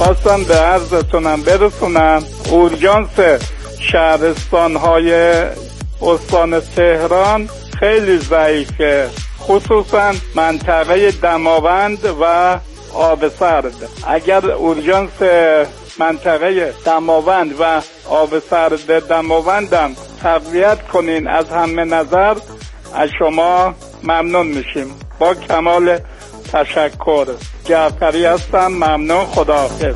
خواستم به عرضتونم برسونم اورژانس شهرستان‌های استان تهران خیلی ضعیفه، خصوصا منطقه دماوند و آب سرد. اگر اورژانس منطقه دماوند و آب سرد دماوندم تقویت کنین از همه نظر، از شما ممنون میشیم. با کمال تشکر. جعفری هستم. ممنون. خداحافظ.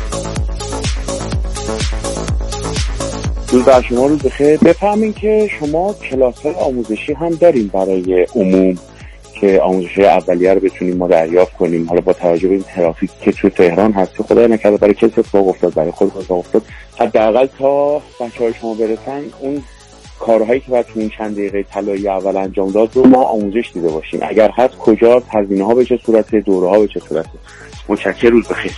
روز بر شما روز بخیر. بفهمین که شما کلاس‌های آموزشی هم داریم برای عموم که آموزش اولیه رو بتونیم ما دریافت کنیم. حالا با توجه به این ترافیک که تو تهران هست، خدای نکرده برای کسی اتفاق افتاد، برای خود اتفاق افتاد، حداقل تا بچه‌های شما برسن اون کارهایی که باید تو این چند دقیقه طلایی اول انجام داد رو ما آموزش دیده باشیم. اگر هست کجا، هزینه‌ها به چه صورته، دوره‌ها به چه صورته. متشکرم. روز بخیر.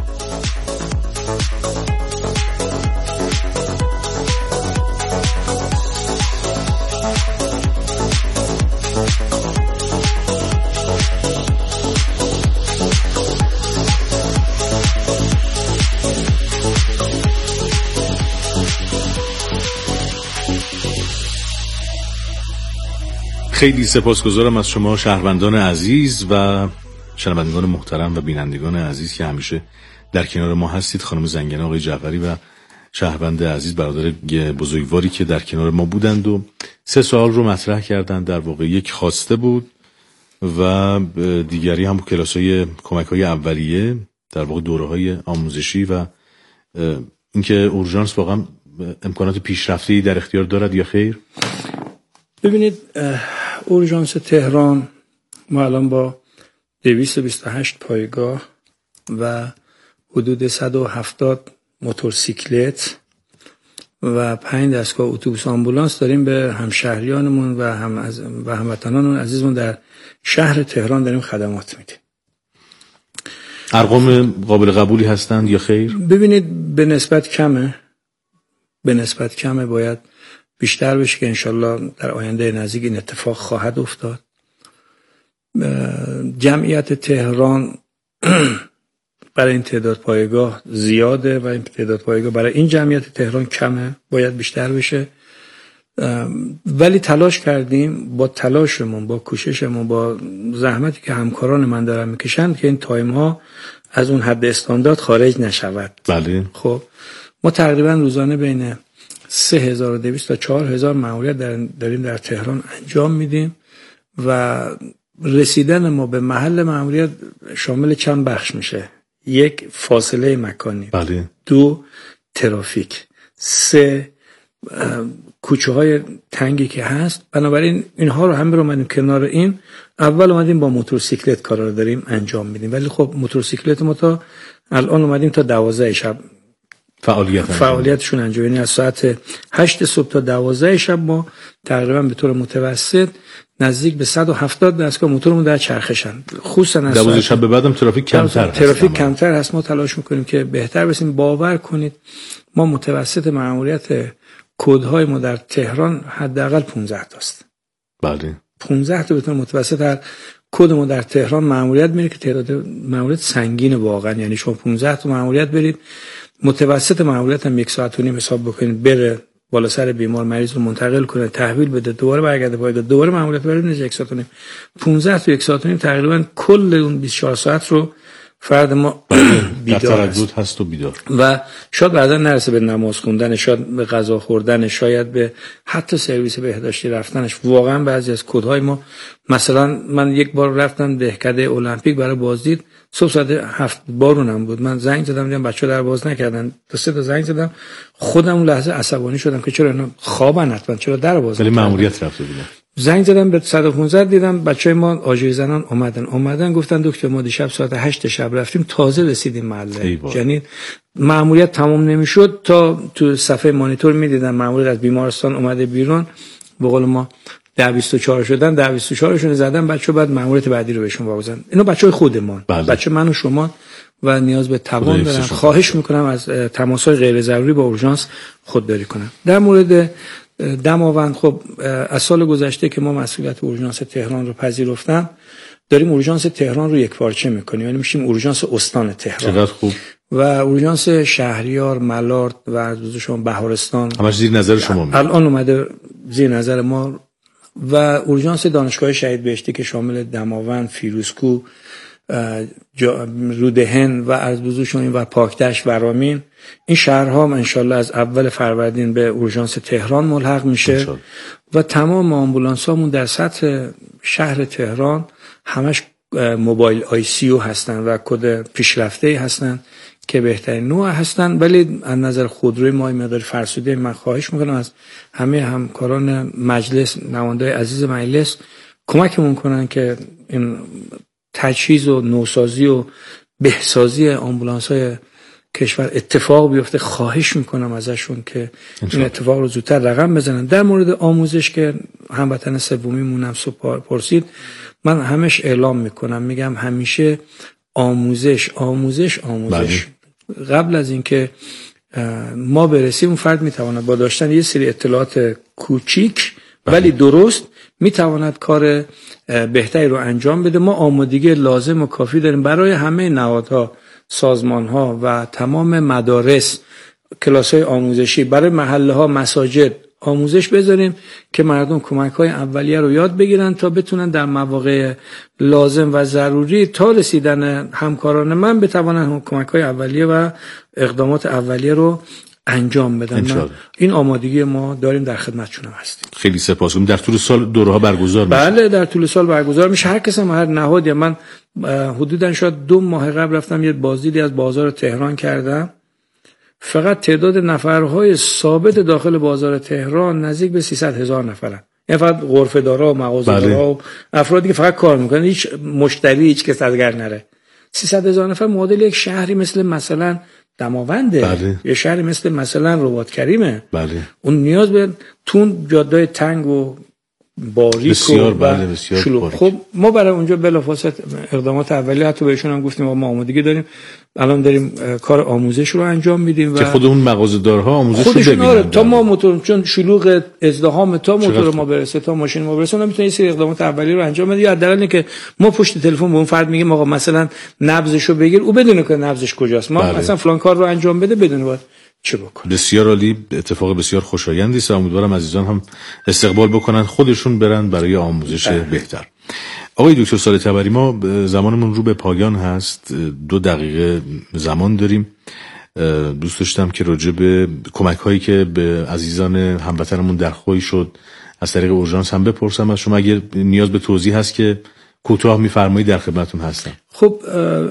خیلی سپاسگزارم از شما شهروندان عزیز و شنوندگان محترم و بینندگان عزیز که همیشه در کنار ما هستید. خانم زنگنه، آقای جعفری و شهروند عزیز، برادر بزرگواری که در کنار ما بودند و 3 سوال رو مطرح کردند. در واقع یک خواسته بود و دیگری هم کلاس‌های کمک‌های اولیه، در واقع دوره‌های آموزشی و اینکه اورژانس واقعا امکانات پیشرفته‌ای در اختیار دارد یا خیر. ببینید، اورژانس تهران ما الان با 228 پایگاه و حدود 170 موتورسیکلت و 5 دستگاه اتوبوس آمبولانس داریم به همشهریانمون و هموطنانمون عزیزمون در شهر تهران داریم خدمات میدیم. ارقام قابل قبولی هستند یا خیر؟ ببینید، به نسبت کمه، باید بیشتر بشه که انشالله در آینده نزدیک این اتفاق خواهد افتاد. جمعیت تهران برای این تعداد پایگاه زیاده و این تعداد پایگاه برای این جمعیت تهران کمه، باید بیشتر بشه. ولی تلاش کردیم، با تلاشمون، با کوششمون، با زحمتی که همکاران من دارن میکشن که این تایم ها از اون حد استاندارد خارج نشود. بله. خب ما تقریبا روزانه بین 3200 تا 4000 مأموریت داریم در تهران انجام میدیم و رسیدن ما به محل مأموریت شامل چند بخش میشه: 1 فاصله مکانی، بله. 2 ترافیک، 3 کوچه های تنگی که هست. بنابراین اینها رو هم اومدیم کنار این. اول اومدیم با موتورسیکلت کارا رو داریم انجام میدیم، ولی خب موتورسیکلت ما تا الان اومدیم تا 12 شب فعالیتشون انجام، یعنی از ساعت 8 صبح تا 12 شب ما تقریبا به طور متوسط نزدیک به 170 دستگاه موتورمون در چرخشن. خصوصا از 12 شب به بعدم ترافیک کمتر هست. ما تلاش میکنیم که بهتر بشیم. باور کنید ما متوسط مأموریت کدهای ما در تهران حداقل 15 تاست. بله. 15 تا به طور متوسط هر کد ما در تهران مأموریت میره که تعداد مأموریت سنگین واقعا. یعنی شما 15 تا مأموریت برید، متوسط مأموریت هم 1.5 ساعت حساب بکنید، بره بالا سر بیمار، مریض رو منتقل کنه، تحویل بده، دوباره برگرده پایگاه، دوباره مأموریت بره، 1 ساعت و نیم. 15 تا 1 ساعت و نیم تقریبا کل اون 24 ساعت رو فرد ما بیدار هست و بیدار و شاید بعدا نرسه به نماز خوندن، شاید به غذا خوردن، شاید به حتی سرویس بهداشتی رفتنش. واقعا بعضی از کدهای ما، مثلا من یک بار رفتم دهکده المپیک برای بازدید، صبح ساعت 7 بارونم بود، من زنگ زدم دیدم بچه‌ها در باز نکردن، 2-3 تا زنگ زدم، خودم اون لحظه عصبانی شدم که چرا اینا خوابن، حتما چرا در باز ولی مأموریت رفته بودن. زنگ زدم به 115 دیدم بچهای ما آژیر زنان اومدن گفتن دکتر ما دیشب ساعت 8 شب رفتیم تازه رسیدیم محله. یعنی مأموریت تمام نمیشد تا تو صفحه مانیتور میدیدن مأموریت از بیمارستان اومده بیرون، به قول ما 10-24 شدن، 10-24شون زدن بچه‌ها، بعد مأموریت بعدی رو بهشون واگذارن. اینو بچهای خودمان، بچه من و شما و نیاز به توان دارن. خواهش میکنم از تماس‌های غیر ضروری با اورژانس خودداری کنن. در مورد دماوند، خب از سال گذشته که ما مسئولیت اورژانس تهران رو پذیرفتم، داریم اورژانس تهران رو یک پارچه میکنیم، یعنی میشیم اورژانس استان تهران. چقدر خوب. و اورژانس شهریار، ملارد و از شما بهارستان همش زیر نظر شما میاد. الان اومده زیر نظر ما و اورژانس دانشگاه شهید بهشتی که شامل دماوند، فیروزکوه، رودهن و از بزرگشون و پاکدشت و رامین، این شهرها انشالله از اول فروردین به اورژانس تهران ملحق میشه و تمام آمبولانسامون در سطح شهر تهران همش موبایل ICU هستن و کد پیشرفته هستن که بهترین نوع هستن، ولی از نظر خودروی ما مقدار فرسوده. من خواهش میکنم از همه همکاران مجلس، نمایندگان عزیز مجلس کمکمون کنن که این تجهیز و نوسازی و بهسازی آمبولانس‌های کشور اتفاق بیفته. خواهش میکنم ازشون که این اتفاق رو زودتر رقم بزنن. در مورد آموزش که هموطن سومیمونم پرسید، من همش اعلام میکنم، میگم همیشه آموزش. قبل از اینکه ما برسیم، اون فرد میتواند با داشتن یه سری اطلاعات کوچیک ولی درست میتواند کار بهتری رو انجام بده. ما آمادگی لازم و کافی داریم برای همه نهادها، سازمانها و تمام مدارس، کلاس‌های آموزشی، برای محله‌ها، مساجد آموزش بذاریم که مردم کمک‌های اولیه رو یاد بگیرن تا بتونن در مواقع لازم و ضروری تا رسیدن همکاران من بتوانن کمک‌های اولیه و اقدامات اولیه رو انجام بدن. این آمادگی ما داریم، در خدمتشون هستیم. خیلی سپاسگزارم. در طول سال دوره‌ها برگزار میشه؟ بله، در طول سال برگزار میشه. هر کس هم، هر نهادی. من حدوداً شاید 2 ماه قبل رفتم یه بازدیدی از بازار تهران کردم. فقط تعداد نفرهای ثابت داخل بازار تهران نزدیک به 300,000 نفرن. یعنی فقط غرفه‌دارا و مغازه‌دارا و افرادی که فقط کار میکنن، هیچ مشتری، هیچ کس ازگر نره. 300,000 نفر معادل یک شهری مثلا دماونده، یه شهری مثلا رباط کریمه. اون نیاز به تون جاده‌های تنگ و باریک بسیار و شلوغ. خب ما برای اونجا بلافاصله اقدامات اولیه، حتی بهشون هم گفتیم ما آمادگی داریم، الان داریم کار آموزش رو انجام میدیم که خود اون مغازه‌دارها آموزش رو ببینن. تا ما موتور، چون شلوغ ازدحام، تا موتور ما برسه، تا ماشین ما برسه، نمیتونه این سری اقدامات اولیه رو انجام بده. یا حداقل که ما پشت تلفن به اون فرد میگیم آقا مثلا نبضشو بگیر، او بدونه که نبضش کجاست، ما مثلا فلان کار رو انجام بده، بدونه باید چه بکنه. بسیار عالی، اتفاق بسیار خوشایندی است. امیدوارم عزیزان هم استقبال بکنن، خودشون برن برای آموزش بهتر. آقای دکتر صالح تبری، ما زمانمون رو به پایان هست، 2 دقیقه زمان داریم. دوست داشتم که راجع به کمک هایی که به عزیزان هموطنمون در خوی شد از طریق اورژانس هم بپرسم از شما. اگر نیاز به توضیح هست که کوتاه میفرمایید، در خدمتتون هستم. خب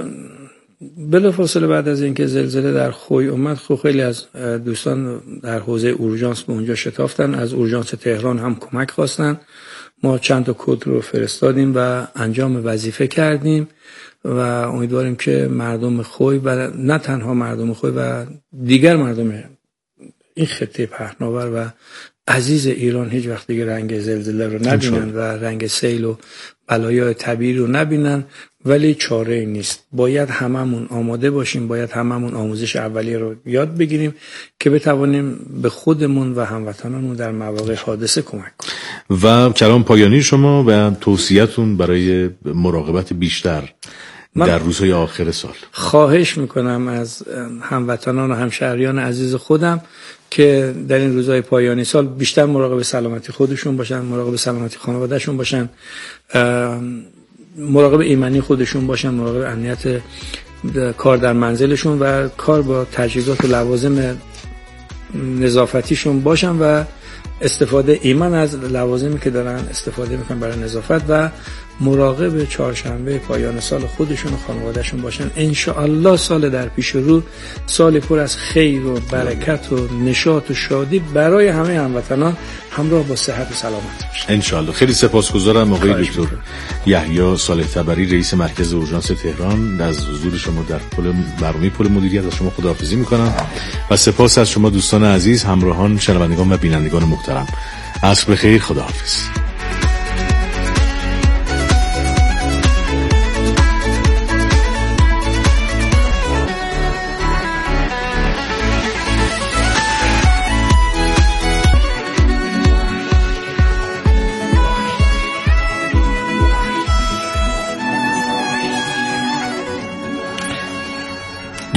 بلافاصله بعد از اینکه زلزله در خوی اومد، خب خیلی از دوستان در حوزه اورژانس به اونجا شتافتن، از اورژانس تهران هم کمک خواستن. ما چند تا کد رو فرستادیم و انجام وظیفه کردیم و امیدواریم که مردم خوی و نه تنها مردم خوی و دیگر مردم این خطه پهناور و عزیز ایران هیچ وقت دیگه رنگ زلزله رو نبینن و رنگ سیل و بلایای طبیعی رو نبینن، ولی چاره نیست. باید هممون آماده باشیم، باید هممون آموزش اولیه رو یاد بگیریم که بتوانیم به خودمون و هموطنانمون در مواقع حادثه کمک کنیم. و کلام پایانی شما و توصیه‌تون برای مراقبت بیشتر در روزهای آخر سال. خواهش میکنم از هموطنان و همشهریان عزیز خودم که در این روزهای پایانی سال بیشتر مراقب سلامتی خودشون باشن، مراقب سلامتی خانوادهشون باشن، مراقب ایمنی خودشون باشن، مراقب امنیت کار در منزلشون و کار با تجهیزات و لوازم نظافتیشون باشن و استفاده ایمن از لوازمی که دارن استفاده میکنن برای نظافت و مراقب چهارشنبه پایان سال خودشون و خانوادهشون باشن. انشاءالله سال در پیش رو، سال پر از خیر و برکت و نشاط و شادی برای همه هموطنان همراه با صحت و سلامت باشه انشاءالله. خیلی سپاسگزارم آقای دکتر یحیی صالح تبری، رئیس مرکز اورژانس تهران، از حضور شما در برنامه پل مدیریت. از شما خداحافظی میکنم و سپاس از شما دوستان عزیز، همراهان، شنوندگان و بینندگان محترم. عصر بخیر، خداحافظ.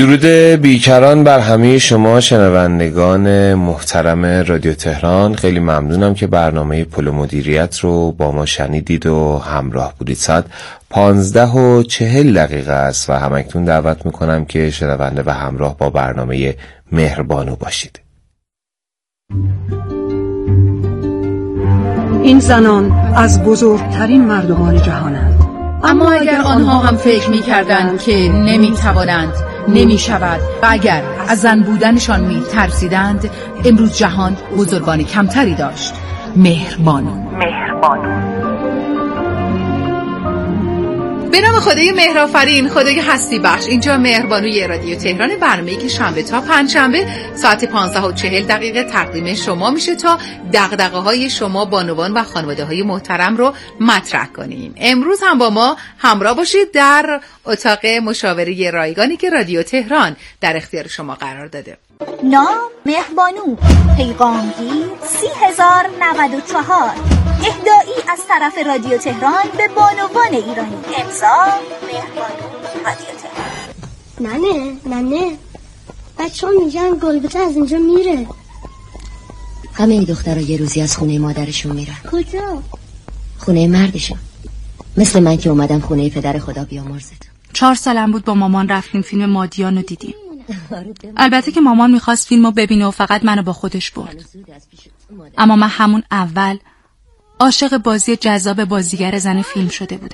درود بیکران بر همه شما شنوندگان محترم رادیو تهران. خیلی ممنونم که برنامه پل مدیریت رو با ما شنیدید و همراه بودید. ساعت 15:40 است و همکنون دعوت میکنم که شنونده و همراه با برنامه مهربانو باشید. این زنان از بزرگترین مردمان جهانند، اما اگر آنها هم فکر می‌کردند که نمی‌توانند، نمی‌شود و اگر از زن بودنشان می‌ترسیدند، امروز جهان بزرگان کمتری داشت. مهربانو. به نام خدای مهرآفرین، خدای هستی بخش. اینجا مهربانوی رادیو تهران، برنامه‌ای که شنبه تا پنجشنبه ساعت 15:40 تقدیم شما میشه تا دغدغه‌های شما بانوان و خانواده‌های محترم رو مطرح کنیم. امروز هم با ما همراه باشید در اتاق مشاوره رایگانی که رادیو تهران در اختیار شما قرار داده. نام مهربانو، پیغامگیر 30094، اهدایی از طرف رادیو تهران به بانوان ایرانی. امضا مهربانو، رادیو تهران. ننه بچه ها میگن گلبته از اینجا میره. همه این دخترها یه روزی از خونه مادرشون میرن. کجا؟ خونه مردشون. مثل من که اومدم خونه پدر خدا بیامرزت. 4 سالم بود با مامان رفتیم فیلم مادیان رو دیدیم. البته که مامان میخواست فیلمو ببینه و فقط منو با خودش برد. اما من همون اول عاشق بازی جذاب بازیگر زن فیلم شده بودم.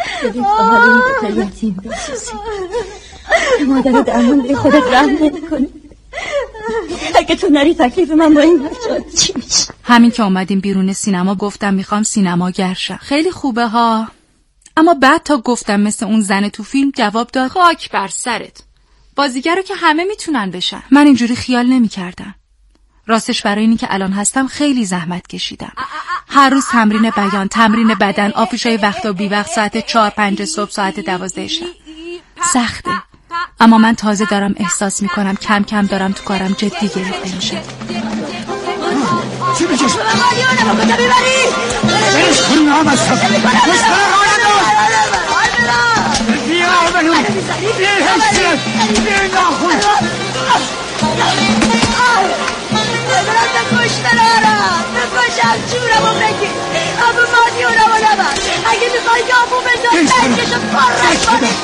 مادر درمون به خودت رحم نمی‌کنی. اگه تو نری تکلیف من با این بچه‌ها چی میشه؟ همین که اومدیم بیرون سینما گفتم میخوام سینماگر شم. خیلی خوبه ها. اما بعد تا گفتم مثل اون زن تو فیلم جواب داد خاک بر سرت. بازیگر رو که همه میتونن بشن. من اینجوری خیال نمی‌کردم. راستش برای اینی که الان هستم خیلی زحمت کشیدم. هر روز تمرین بیان، تمرین بدن، آفیشای وقت و بی وقت، ساعت 4-5 صبح، ساعت 12 شب. سخته. اما من تازه دارم احساس میکنم کم کم دارم تو کارم جدی گرفته میشه. چی بکش؟ مادیانم کجا میبری؟ برش کنیم هم از صفحه بیا بلو بیا هشتر بیا ناخون برم بکشتن آرم بکشم جورمو بگی ابو مادیانمو نبر اگه میخوای یابو بزن تنگشو پرش کنی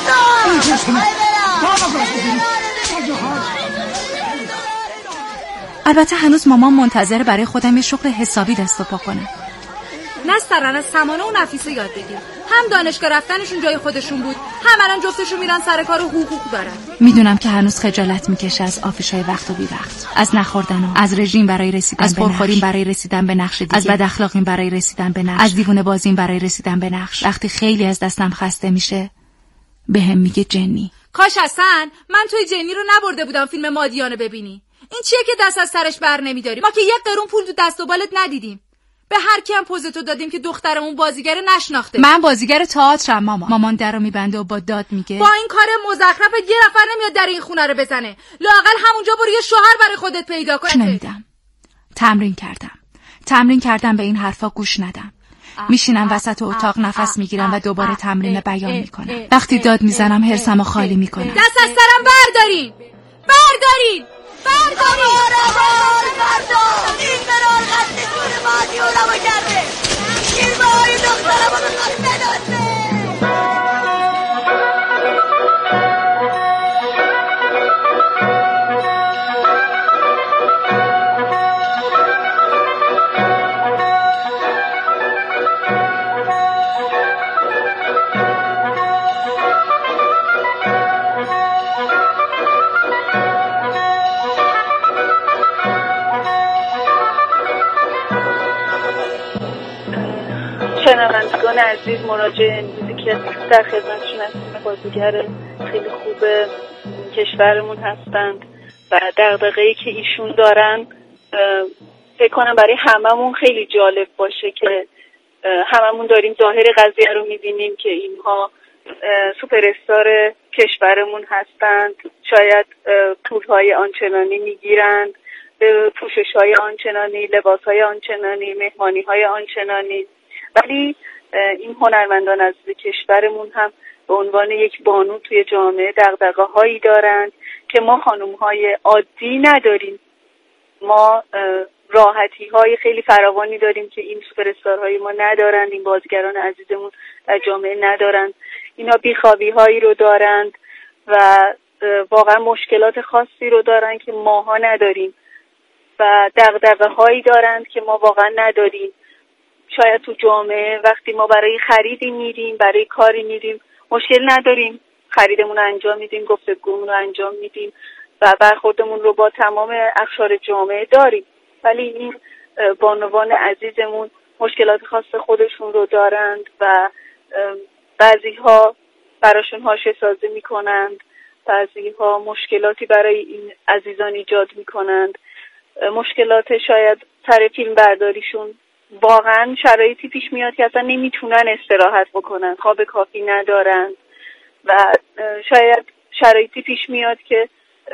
البته هنوز مامان منتظر برای خودم یه شغل حسابی دست و پا کنه. نسترن از سمانه و نفیسه یاد بگیر. هم دانشگاه رفتنشون جای خودشون بود، هم الان جفتشون میرن سر کار و حقوق دارن. میدونم که هنوز خجالت میکشه از آفیشای وقت و بی وقت، از نخوردن و از رژیم برای رسیدن به نقش، از پرخوریم برای رسیدن به نقش دیگه، از بد اخلاقیم برای رسیدن به نقش، از دیوونه بازیم برای رسیدن به نقش. وقتی خیلی از دستم خسته میشه بهم میگه جنی. کاش حسن من توی جنی رو نبرده بودم فیلم مادیانو ببینی. این چیه که دست از سرش بر نمیداری؟ ما که 1 قرون پول تو دست و بالت ندیدیم. به هر کی هم پوزتو دادیم که دخترمون بازیگر نشناخته. من بازیگر تئاترم مامان درو میبنده و با داد میگه با این کار مزخرفت یه نفر نمیاد در این خونه رو بزنه. لااقل همونجا برو یه شوهر برای خودت پیدا کن. نمیدم. تمرین کردم به این حرفا گوش ندم. میشینم وسط اتاق نفس میگیرم و دوباره تمرین بیان میکنم. وقتی داد میزنم حرسمو خالی میکنم. دست از سرم بردارین. این برار قصد جور مادیانمو کرده. این با این دخترمو بخواد بدازه. شنوندگان عزیز، مراجع امروزی که در خدمتشون هستیم بازیگر خیلی خوب کشورمون هستند و دغدغه‌ای که ایشون دارن فکر کنم برای هممون خیلی جالب باشه که هممون داریم ظاهر قضیه رو می‌بینیم که اینها سوپر استار کشورمون هستند. شاید پول‌های آنچنانی می‌گیرند، پوشش‌های آنچنانی، لباس‌های آنچنانی، مهمانی‌های آنچنانی، ولی این هنرمندان عزیز کشورمون هم به عنوان یک بانو توی جامعه دغدغه‌هایی دارند که ما خانم‌های عادی نداریم. ما راحتی‌های خیلی فراوانی داریم که این سوپر استارهای ما ندارند، این بازیگران عزیزمون در جامعه ندارند. اینا بیخوابی‌هایی رو دارند و واقعا مشکلات خاصی رو دارن که ماها نداریم و دغدغه‌هایی دارند که ما واقعا نداریم. شاید تو جامعه وقتی ما برای خریدی میریم، برای کاری میریم، مشکل نداریم، خریدمون رو انجام میدیم، گفتگومون رو انجام میدیم و برخوردمون رو با تمام اقشار جامعه داریم. ولی این بانوان عزیزمون مشکلات خاص خودشون رو دارند و بعضی‌ها براشون حاشیه سازی میکنند، بعضی‌ها مشکلاتی برای این عزیزان ایجاد میکنند. مشکلات شاید سر فیلم برداریشون واقعا شرایطی پیش میاد که اصلا نمیتونن استراحت بکنن، خواب کافی ندارن و شاید شرایطی پیش میاد که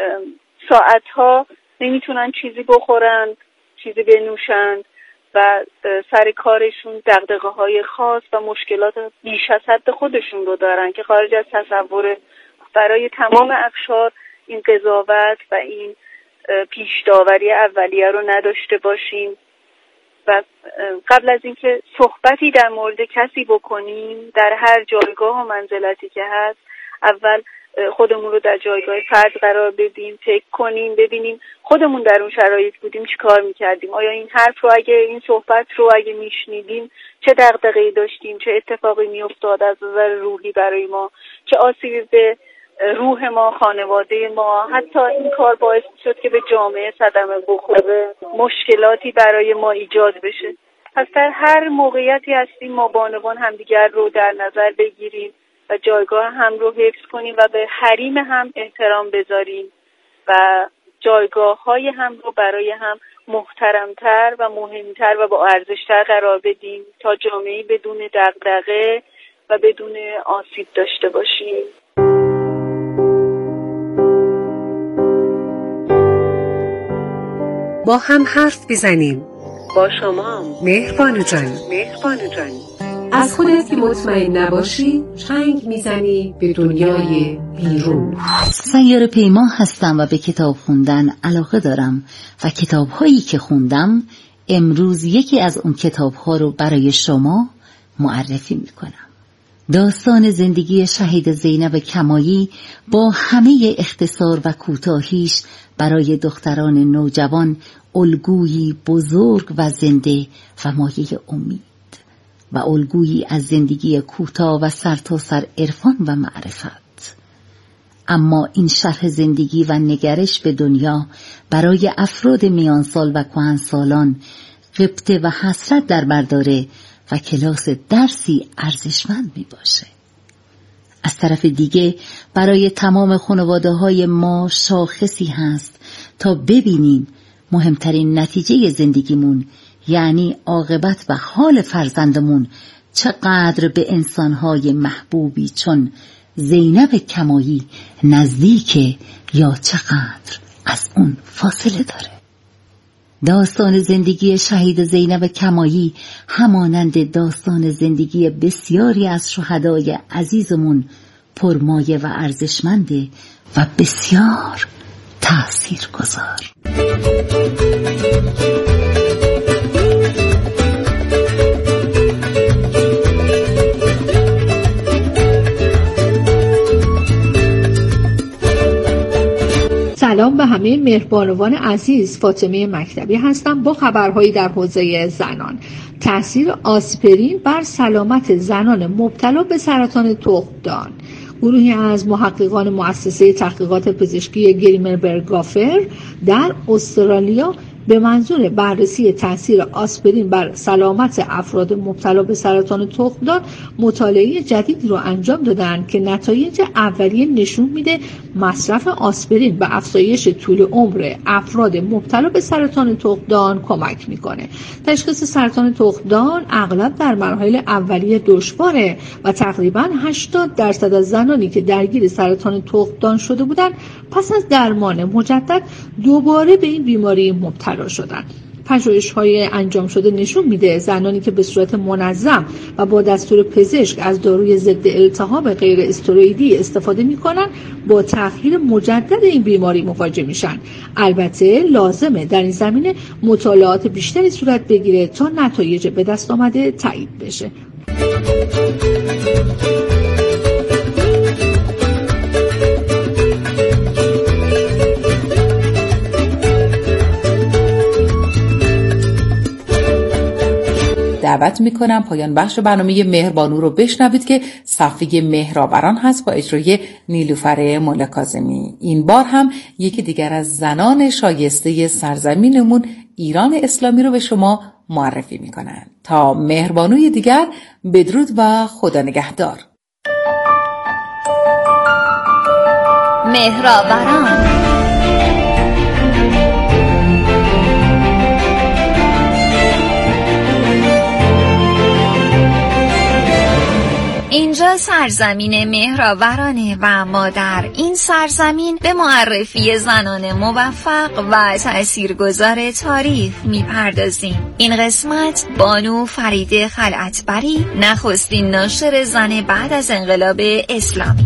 ساعتها نمیتونن چیزی بخورن، چیزی بنوشن و سر کارشون دغدغه‌های خاص و مشکلات بیش از حد خودشون رو دارن که خارج از تصور. برای تمام اقشار این قضاوت و این پیش داوری اولیه رو نداشته باشیم و قبل از اینکه صحبتی در مورد کسی بکنیم در هر جایگاه و منزلتی که هست، اول خودمون رو در جایگاه فرد قرار بدیم، فکر کنیم، ببینیم خودمون در اون شرایط بودیم چی کار میکردیم. آیا این حرف رو این صحبت رو اگه میشنیدیم چه دغدغه‌ای داشتیم، چه اتفاقی میافتاد از نظر روحی برای ما، چه آسیبی به روح ما، خانواده ما، حتی این کار باعث شد که به جامعه صدمه بخوره، مشکلاتی برای ما ایجاد بشه. پس در هر موقعیتی هستیم ما بانوان همدیگر رو در نظر بگیریم و جایگاه هم رو حفظ کنیم و به حریم هم احترام بذاریم و جایگاه‌های هم رو برای هم محترمتر و مهمتر و با ارزشتر قرار بدیم تا جامعه‌ای بدون دغدغه و بدون آسیب داشته باشیم. با هم حرف بزنیم. با شما مهربانو جان. از خودت که مطمئن نباشی چنگ میزنی به دنیای بیرون. سیاره پیما هستم و به کتاب خوندن علاقه دارم و کتاب‌هایی که خوندم امروز یکی از اون کتاب‌ها رو برای شما معرفی میکنم. داستان زندگی شهید زینب کمایی با همه اختصار و کوتاهیش برای دختران نوجوان الگویی بزرگ و زنده و مایه امید و الگویی از زندگی کوتاه و سرتاسر عرفان و معرفت. اما این شرح زندگی و نگرش به دنیا برای افراد میانسال و کهنسالان غبطه و حسرت در برداره و کلاس درسی ارزشمند می باشه. از طرف دیگه برای تمام خانواده‌های ما شاخصی هست تا ببینیم مهمترین نتیجه زندگیمون یعنی عاقبت و حال فرزندمون چقدر به انسانهای محبوبی چون زینب کمایی نزدیکه یا چقدر از اون فاصله داره. داستان زندگی شهید زینب کمایی همانند داستان زندگی بسیاری از شهدای عزیزمون پرمایه و ارزشمنده و بسیار تاثیرگذار. سلام به همه مهربانوان عزیز، فاطمه مکتبی هستم با خبرهایی در حوزه زنان. تاثیر آسپرین بر سلامت زنان مبتلا به سرطان تخمدان. گروهی از محققان مؤسسه تحقیقات پزشکی گریمربرگ-گافر در استرالیا به منظور بررسی تاثیر آسپرین بر سلامت افراد مبتلا به سرطان تخمدان مطالعه جدیدی رو انجام دادن که نتایج اولیه نشون میده مصرف آسپرین به افزایش طول عمر افراد مبتلا به سرطان تخمدان کمک میکنه. تشخیص سرطان تخمدان اغلب در مراحل اولیه دشواره و تقریباً 80% از زنانی که درگیر سرطان تخمدان شده بودن پس از درمان مجدد دوباره به این بیماری مبتلا شدن. پژوهش‌های انجام شده نشون میده زنانی که به صورت منظم و با دستور پزشک از داروی ضد التهاب غیر استروئیدی استفاده میکنن با تغییر مجدد این بیماری مواجه میشن. البته لازمه در این زمینه مطالعات بیشتری صورت بگیره تا نتایج به دست آمده تایید بشه. دعوت میکنم پایان بخش برنامه مهربانو رو بشنوید که صفحه مهرآوران هست با اجرای نیلوفر مولا کاظمی. این بار هم یکی دیگر از زنان شایسته سرزمینمون ایران اسلامی رو به شما معرفی میکنن. تا مهربانوی دیگر، بدرود و خدا نگهدار. مهرآوران. اینجا سرزمین مهرآورانه و ما در این سرزمین به معرفی زنان موفق و تاثیرگذار تاریخ میپردازیم. این قسمت بانو فریده خلعتبری، نخستین ناشر زن بعد از انقلاب اسلامی.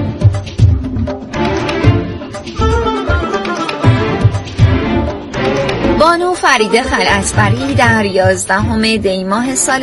بانو فریده خلعتبری در 11 دی ماه سال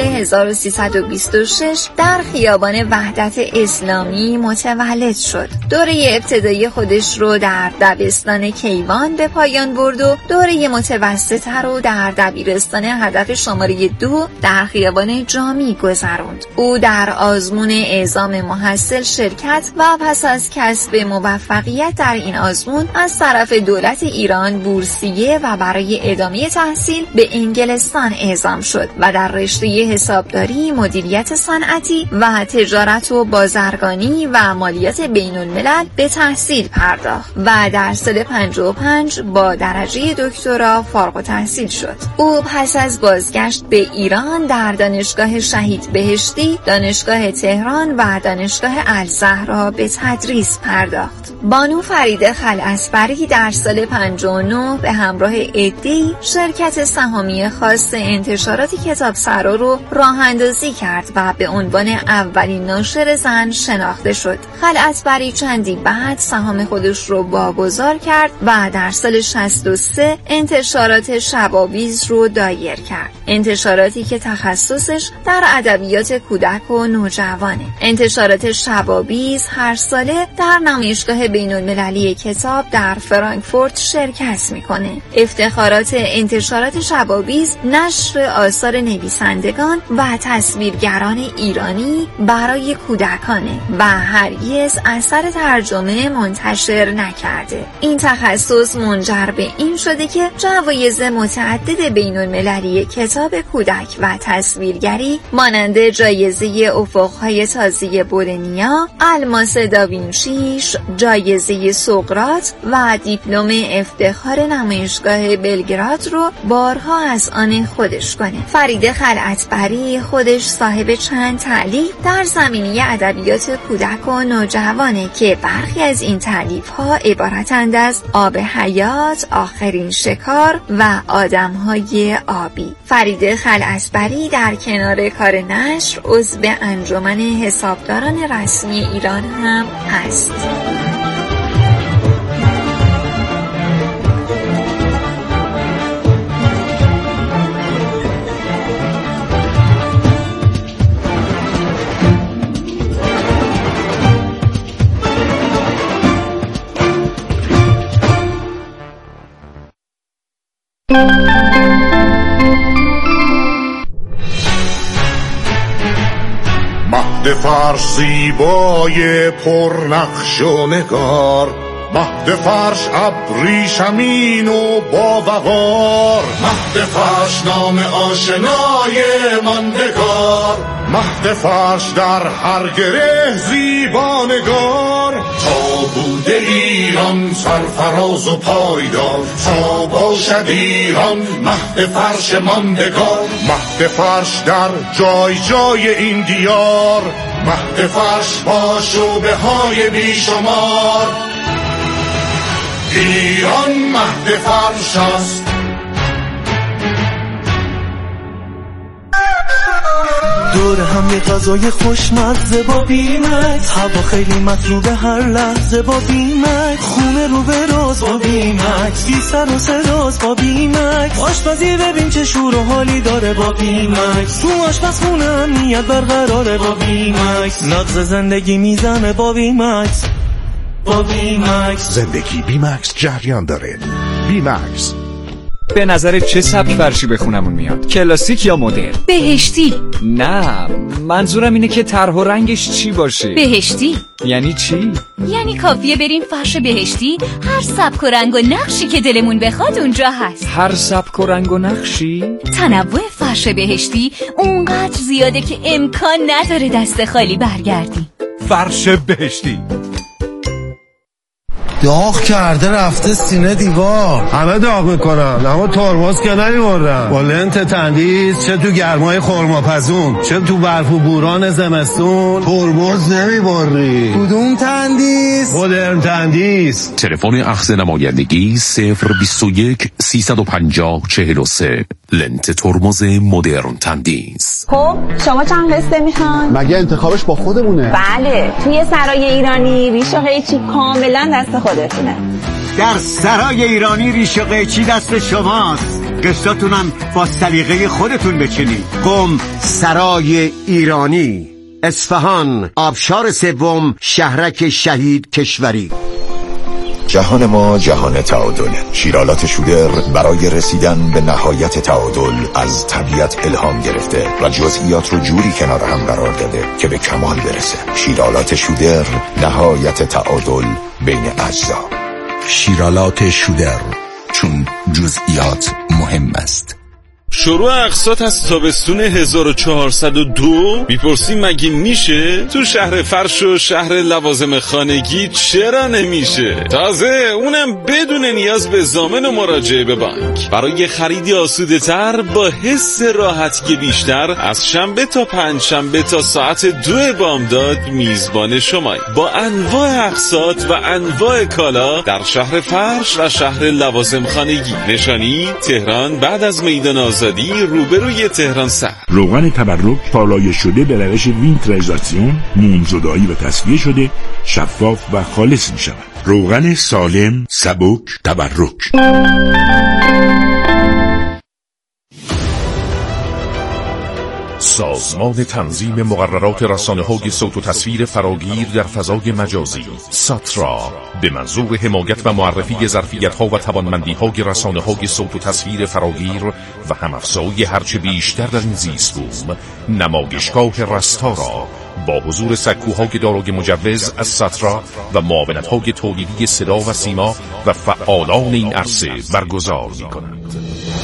1326 در خیابان وحدت اسلامی متولد شد. دوره ابتدایی خودش رو در دبستان کیوان به پایان برد و دوره متوسطه رو در دبیرستان هدف شماره 2 در خیابان جامی گذروند. او در آزمون اعزام محصل شرکت و پس از کسب موفقیت در این آزمون از طرف دولت ایران بورسیه و برای ادامه تحصیل به انگلستان اعزام شد و در رشته حسابداری، مدیریت صنعتی و تجارت و بازرگانی و مالیات بین الملل به تحصیل پرداخت و در سال 55 با درجه دکترا فارغ التحصیل شد. او پس از بازگشت به ایران در دانشگاه شهید بهشتی، دانشگاه تهران و دانشگاه الزهرا به تدریس پرداخت. بانو فریده خلعتبری در سال 59 به همراه عده‌ای شرکت سهامی خاص انتشارات کتابسرا رو راه اندازی کرد و به عنوان اولین ناشر زن شناخته شد. خلعتبری چندی بعد سهام خودش رو واگذار کرد و در سال 63 انتشارات شب‌آویز رو دایر کرد. انتشاراتی که تخصصش در ادبیات کودک و نوجوانه. انتشارات شب‌آویز هر ساله در نمایشگاه بین‌المللی کتاب در فرانکفورت شرکت میکنه. افتخارات انتشارات شب‌آویز نشر آثار نویسندگان و تصویرگران ایرانی برای کودکانه و هرگز اثر ترجمه منتشر نکرده. این تخصص منجر به این شده که جوایز متعدد بین‌المللی کتاب کودک و تصویرگری مانند جایزه افق‌های تازه بولونیا، الماس داوینچی، جایزه سقراط و دیپلم افتخار نمایشگاه بلگراد رو بارها از آن خودش کنه. فریده خلعتبری خودش صاحب چند تألیف در زمینه ادبیات کودک و نوجوانه که برخی از این تألیف‌ها عبارتند از آب حیات، آخرین شکار و آدم‌های آبی. فریده خلعتبری در کنار کار نشر عضو انجمن حسابداران رسمی ایران هم هست. مهد فرش زیبای پرنقش و نگار، مهد فرش ابریشمین و باوقار، مهد فرش نام آشنای ماندگار، مهد فرش در هر گره زیبانگار. تا بوده ایران سرفراز و پایدار، تا باشد ایران مهد فرش ماندگار. مهد فرش در جای جای این دیار، مهد فرش با شعبه های بیشمار. ایران مهد فرش است، یه غذای خوشمزه با بیمکس، هوا خیلی مطلوبه هر لحظه با بیمکس، خونه رو به راز با بیمکس، بی سر و سراز با بیمکس، آشپزی ببین چه شور و حالی داره با بیمکس، تو آشپزخونه امنیت برقراره با بیمکس، نغز زندگی میزنه با بیمکس. با بیمکس زندگی بیمکس جریان داره. بیمکس. به نظر چه سبک فرشی به خونمون میاد؟ کلاسیک یا مدرن؟ بهشتی. نه، منظورم اینه که طرح و رنگش چی باشه. بهشتی یعنی چی؟ یعنی کافیه بریم فرش بهشتی، هر سبک و رنگ و نقشی که دلمون بخواد اونجا هست. هر سبک و رنگ و نقشی؟ تنوع فرش بهشتی اونقدر زیاده که امکان نداره دست خالی برگردیم. فرش بهشتی داغ کرده رفته سینه دیوار. همه داغ میکنن اما ترمز که نمیبردن. با لنت تندیس چه تو گرمای خرماپزون چه تو برف و بوران زمستون ترمز نمیبری. کدوم تندیس؟ مدرن تندیس. تلفن اخذ نمایندگی 021 350 43. لنت ترمز مدرن تندیس. خب شما چند قسطه میخوان؟ مگه انتخابش با خودمونه؟ بله، توی سرای ایرانی ریش و قیچی کاملا دست خودتونه. در سرای ایرانی ریش و قیچی دست شماست. قسطاتونم با سلیقه خودتون بچینید. قم سرای ایرانی، اصفهان، آبشار سوم، شهرک شهید کشوری. جهان ما جهان تعادل. شیرالات شودر برای رسیدن به نهایت تعادل از طبیعت الهام گرفته و جزئیات رو جوری کنار هم قرار داده که به کمال برسه. شیرالات شودر، نهایت تعادل بین اجزا. شیرالات شودر، چون جزئیات مهم است. شروع اقساط از تابستون 1402 میپرسی مگه میشه؟ تو شهر فرش و شهر لوازم خانگی چرا نمیشه؟ تازه اونم بدون نیاز به ضامن و مراجعه به بانک. برای خریدی آسوده تر با حس راحتی بیشتر از شنبه تا پنجشنبه تا ساعت 2 بامداد میزبان شمای با انواع اقساط و انواع کالا در شهر فرش و شهر لوازم خانگی. نشانی تهران بعد از میدان آزادی روبروی تهران سر. روغن تبرک پالایش شده به روش وینتریزاسیون، مومزدایی و تصفیه شده، شفاف و خالص می شود. روغن سالم، سبک، تبرک. سازمان تنظیم مقررات رسانه‌های صوت و تصویر فراگیر در فضای مجازی ساترا به منظور حمایت و معرفی ظرفیت‌ها و توانمندی‌های رسانه‌های صوت و تصویر فراگیر و هم‌افزایی هرچه بیشتر در این زیست‌بوم نمایشگاه رستا را با حضور سکوهای دارای مجوز از ساترا و معاونت‌های تولیدی صدا و سیما و فعالان این عرصه برگزار می‌کنند.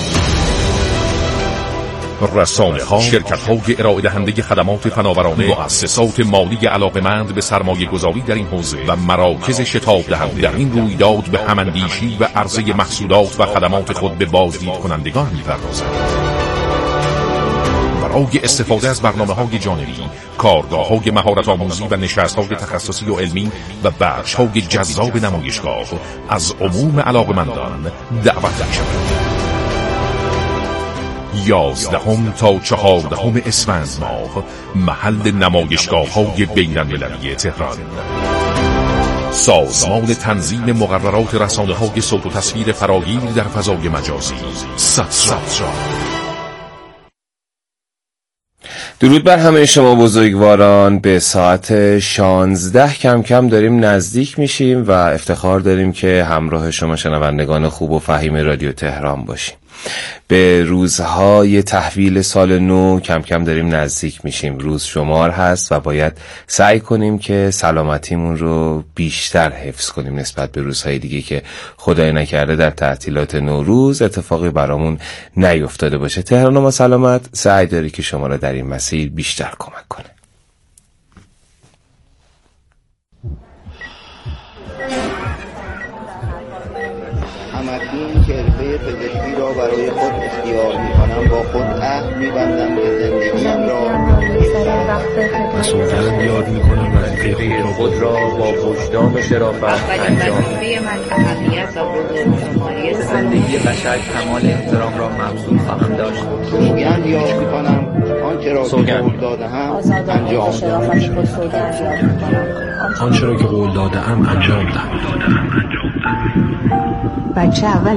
رسانه‌ها، شرکت‌های ارائه دهنده خدمات فناورانه، مؤسسات مالی علاقمند به سرمایه‌گذاری در این حوزه و مراکز شتاب دهنده در این رویداد به هماندیشی و عرضه محصولات و خدمات خود به بازدید کنندگان می‌پردازند. برای استفاده از برنامه‌های جانبی، کارگاه‌های مهارت‌آموزی و نشست‌های تخصصی و علمی و بخش‌های جذاب نمایشگاه از عموم علاقمندان دعوت می‌شود. 11 تا 14 اسفند ماه محل نمایشگاه‌های بین‌المللی تهران. سازمان تنظیم مقررات رسانه‌های صوت و تصویر فراگیر در فضای مجازی ساترا. درود بر همه شما بزرگواران. به ساعت 16 کم کم داریم نزدیک میشیم و افتخار داریم که همراه شما شنوندگان خوب و فهیم رادیو تهران باشیم. به روزهای تحویل سال نو کم کم داریم نزدیک میشیم. روز شمار هست و باید سعی کنیم که سلامتیمون رو بیشتر حفظ کنیم نسبت به روزهای دیگه که خدای نکرده در تعطیلات نوروز اتفاقی برامون نیفتاده باشه. تهران ما سلامت سعی داره که شما رو در این مسیر بیشتر کمک کنه. همکنون که حرفه پزشکی را برای خود اختیار می‌کنم با خود عهد می‌بندم که زندگیم را مسئولان یاد می‌کنم وظیفه خود را با وجدان و شرافت انجام زندگی بشر کمال احترام را مبذول خواهم داشت. سوگند یاد می‌کنم آنچه را که قول داده‌ام انجام دهم. آنچه را که قول داده‌ام انجام دهم. بچه اول